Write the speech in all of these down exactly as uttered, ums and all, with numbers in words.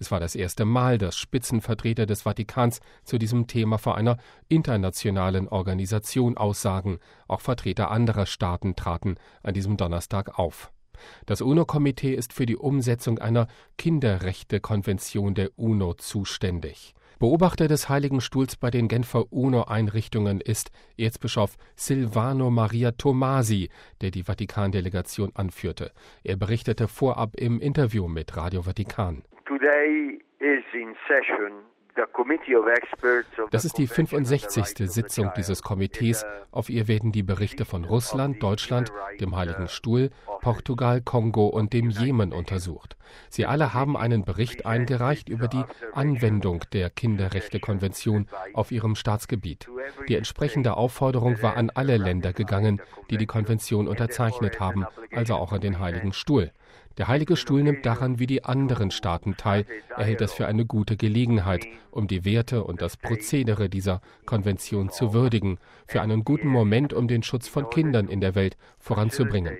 Es war das erste Mal, dass Spitzenvertreter des Vatikans zu diesem Thema vor einer internationalen Organisation aussagen. Auch Vertreter anderer Staaten traten an diesem Donnerstag auf. Das UNO-Komitee ist für die Umsetzung einer Kinderrechte-Konvention der UNO zuständig. Beobachter des Heiligen Stuhls bei den Genfer UNO-Einrichtungen ist Erzbischof Silvano Maria Tomasi, der die Vatikan-Delegation anführte. Er berichtete vorab im Interview mit Radio Vatikan. Today is in session. Das ist die fünfundsechzigste Sitzung dieses Komitees. Auf ihr werden die Berichte von Russland, Deutschland, dem Heiligen Stuhl, Portugal, Kongo und dem Jemen untersucht. Sie alle haben einen Bericht eingereicht über die Anwendung der Kinderrechte-Konvention auf ihrem Staatsgebiet. Die entsprechende Aufforderung war an alle Länder gegangen, die die Konvention unterzeichnet haben, also auch an den Heiligen Stuhl. Der Heilige Stuhl nimmt daran wie die anderen Staaten teil. Er hält das für eine gute Gelegenheit, um die Werte und das Prozedere dieser Konvention zu würdigen, für einen guten Moment, um den Schutz von Kindern in der Welt voranzubringen.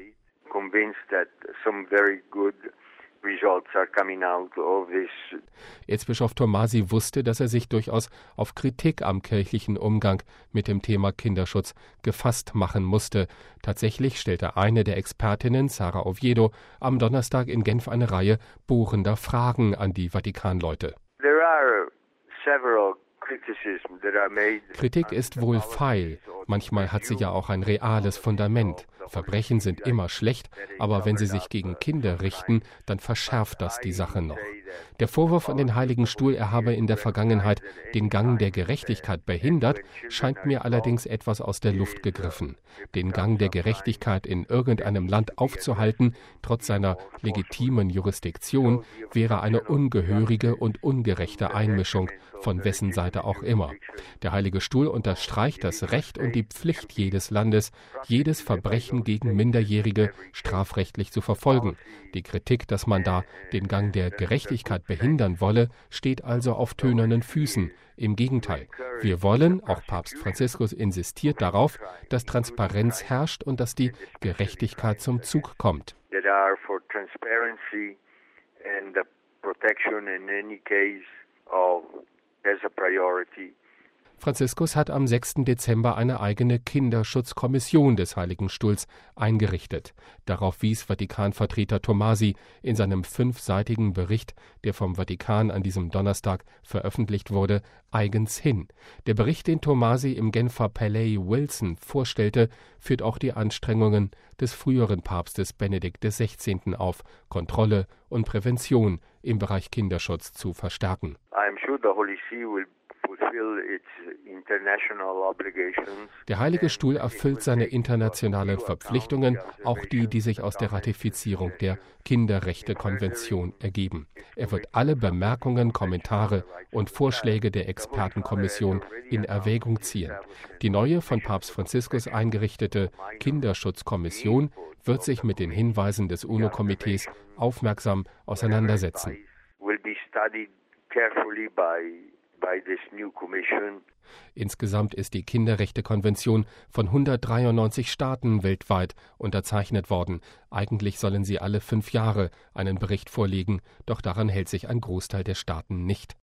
Erzbischof Tomasi wusste, dass er sich durchaus auf Kritik am kirchlichen Umgang mit dem Thema Kinderschutz gefasst machen musste. Tatsächlich stellte eine der Expertinnen, Sara Oviedo, am Donnerstag in Genf eine Reihe bohrender Fragen an die Vatikanleute. Kritik ist wohl feil. Manchmal hat sie ja auch ein reales Fundament. Verbrechen sind immer schlecht, aber wenn sie sich gegen Kinder richten, dann verschärft das die Sache noch. Der Vorwurf an den Heiligen Stuhl, er habe in der Vergangenheit den Gang der Gerechtigkeit behindert, scheint mir allerdings etwas aus der Luft gegriffen. Den Gang der Gerechtigkeit in irgendeinem Land aufzuhalten, trotz seiner legitimen Jurisdiktion, wäre eine ungehörige und ungerechte Einmischung, von wessen Seite auch immer. Der Heilige Stuhl unterstreicht das Recht und die Pflicht jedes Landes, jedes Verbrechen gegen Minderjährige strafrechtlich zu verfolgen. Die Kritik, dass man da den Gang der Gerechtigkeit behindern wolle, steht also auf tönernen Füßen. Im Gegenteil, wir wollen, auch Papst Franziskus insistiert darauf, dass Transparenz herrscht und dass die Gerechtigkeit zum Zug kommt. Franziskus hat am sechsten Dezember eine eigene Kinderschutzkommission des Heiligen Stuhls eingerichtet. Darauf wies Vatikanvertreter Tomasi in seinem fünfseitigen Bericht, der vom Vatikan an diesem Donnerstag veröffentlicht wurde, eigens hin. Der Bericht, den Tomasi im Genfer Palais Wilson vorstellte, führt auch die Anstrengungen des früheren Papstes Benedikt der Sechzehnten auf, Kontrolle und Prävention im Bereich Kinderschutz zu verstärken. Der Heilige Stuhl erfüllt seine internationalen Verpflichtungen, auch die, die sich aus der Ratifizierung der Kinderrechte-Konvention ergeben. Er wird alle Bemerkungen, Kommentare und Vorschläge der Expertenkommission in Erwägung ziehen. Die neue von Papst Franziskus eingerichtete Kinderschutzkommission wird sich mit den Hinweisen des UNO-Komitees aufmerksam auseinandersetzen. Insgesamt ist die Kinderrechte-Konvention von hundertdreiundneunzig Staaten weltweit unterzeichnet worden. Eigentlich sollen sie alle fünf Jahre einen Bericht vorlegen, doch daran hält sich ein Großteil der Staaten nicht.